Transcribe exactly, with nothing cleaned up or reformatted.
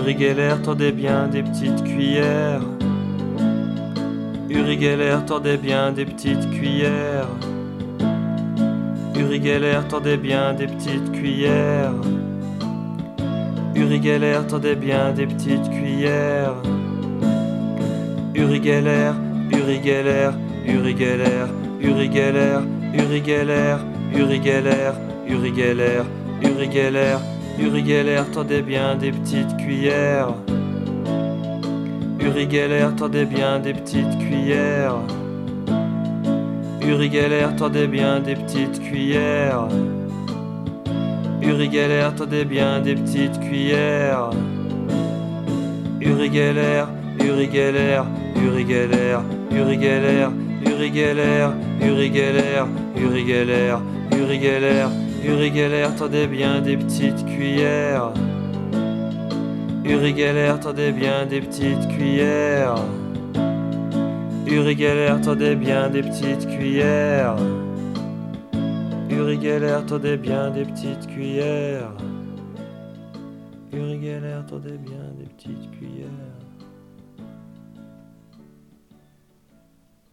Uri Geller, tendez bien des petites cuillères. Uri Geller, tendez bien des petites cuillères. Uri Geller, tendez bien des petites cuillères. Uri Geller, tendez bien des petites cuillères. Uri Geller, Uri Geller, Uri Geller, Uri Geller, Uri Geller, Uri Geller, Uri Geller, Uri Geller, Uri Geller, tendez bien des petites cuillères. Uri Geller, tendez bien des petites cuillères. Uri Geller, tendez bien des petites cuillères. Uri Geller, tendez bien des petites cuillères. Uri Geller, Uri Geller, Uri Geller, Uri Geller, Uri Geller, Uri Geller, Uri Geller, Uri Geller, Uri Geller, tendez bien des petites cuillères. Uri Geller, tendez bien des petites cuillères. Uri Geller, tendez bien des petites cuillères. Uri Geller, tendez bien des petites cuillères. Uri Geller, tendez bien des petites cuillères.